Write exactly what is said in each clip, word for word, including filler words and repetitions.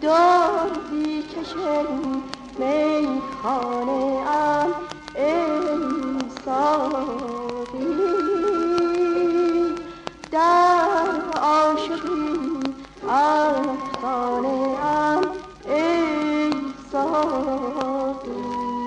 دردی کشم میخانه ام ای ساقی، در عاشقی افسانه ام ای ساقی.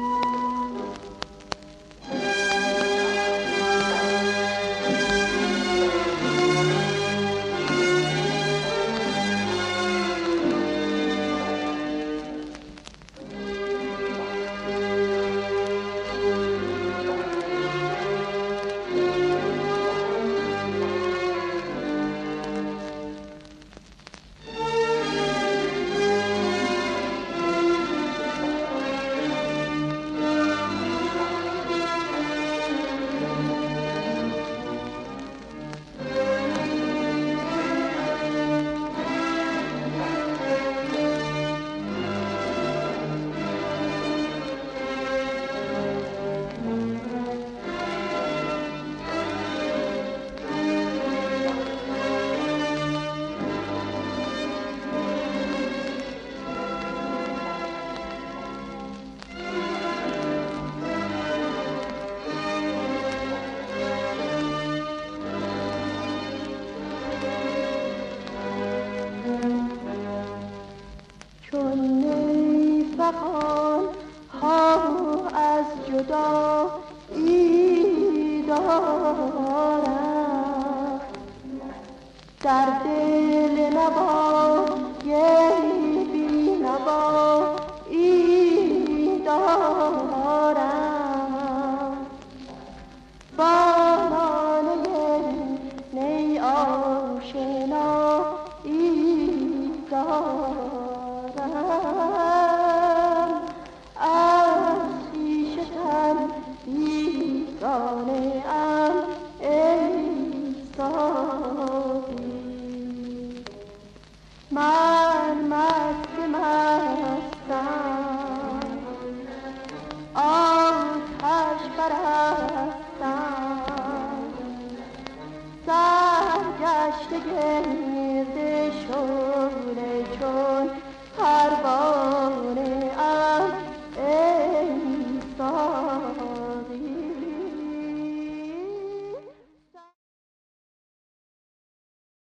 فغان ها از جدایی دارم، در دل نوای بی نوایی دارم، بانانه نی آشنایی دارم، از خویش تن بیگانه ام ای ساقی. من مست مستم، آتش پرستم، سرگشته گرد شعله چو